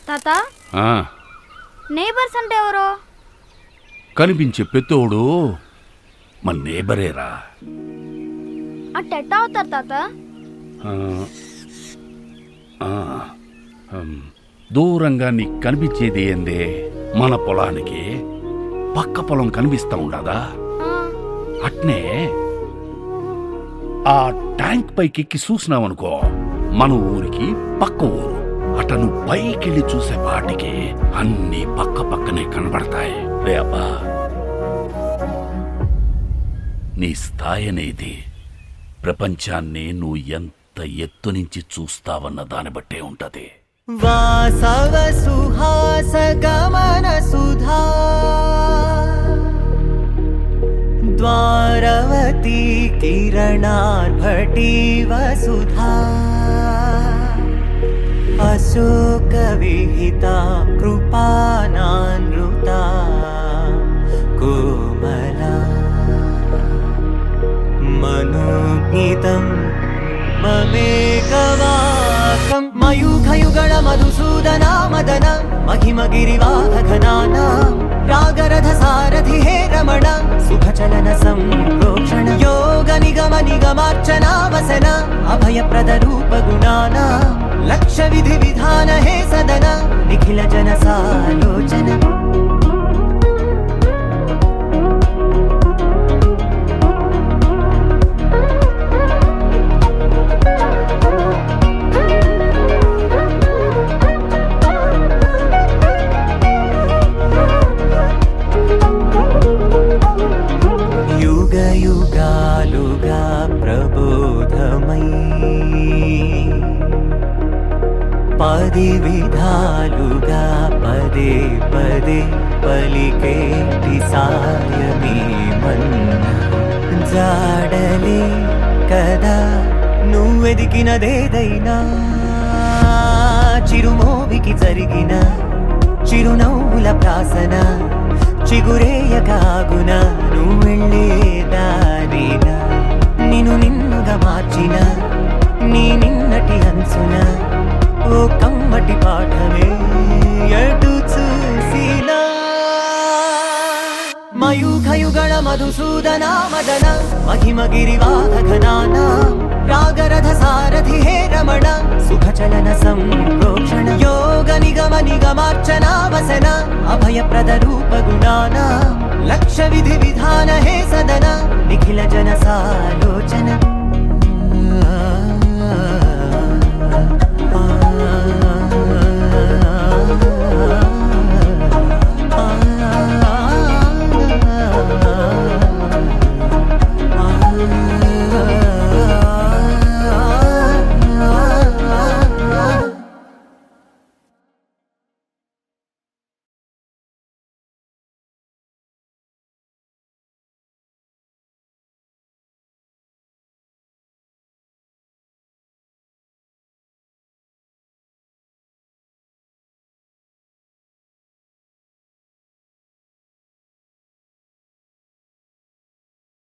తాత నేబర్స్ అంటే ఎవరు? కనిపించే పెత్తోడు మన నేబరేరా. అట్టెట్టా అవుతారు తాత? దూరంగా నీకు కనిపించేది ఏందే, మన పొలానికి పక్క పొలం కనిపిస్తా ఉండదా? అట్నే ఆ ట్యాంక్ పైకెక్కి చూసినావనుకో మన ఊరికి పక్క ఊరు. అట నువ్వు పైకెళ్ళి చూసే పాటికి అన్ని పక్క పక్కనే కనబడతాయి రే అబ్బా. నీ స్థాయి అనేది ప్రపంచాన్ని నువ్వు ఎంత ఎత్తు నుంచి చూస్తావన్న దాన్ని బట్టే ఉంటది. వాసవ సుహాస గమన సుధా ద్వారవతి కిరణార్భటి వసుధా అశోక విహితా కృపానానృతా కోమలా మనోజ్ఞితం మమేకవాకం మయూఖయుగళ మధుసూదనా మదన మహిమగిరివాహఘనానా రాగరథ సారథి హే రమణ సుఖచలన సంప్రోక్షణ యోగ నిగమ నిగమార్చనా వసన అభయప్రద రూప గుణానా లక్ష్య విధి విధాన హే సదన నిఖిల జన సాలోచన యుగాలుగా ప్రబోధమై పది విధాలుగా పదే పదే పలికేటి సాయమే మన్న జాడలే కదా నువ్వెదికినదేదైనా చిరుమోవికి జరిగిన చిరునవ్వుల ప్రాసన చిగురేయకాగున నువ్వెళ్ళే దారిన నిన్ను నిన్నుగా మార్చిన నీ నిన్నటి అంచున ఓ కమ్మటి పాఠమే ఎటు చూసినా మయూఖయుగళ మధుసూదనా మదన మహిమగిరివాహఘనానా రాగరథ సారథి హే రమణ సుఖచలన సంప్రోక్షణ యోగ నిగమ నిగమార్చనా వసన అభయప్రద రూప గుణానా లక్ష్య విధి విధాన హే సదన నిఖిల జన సాలోచన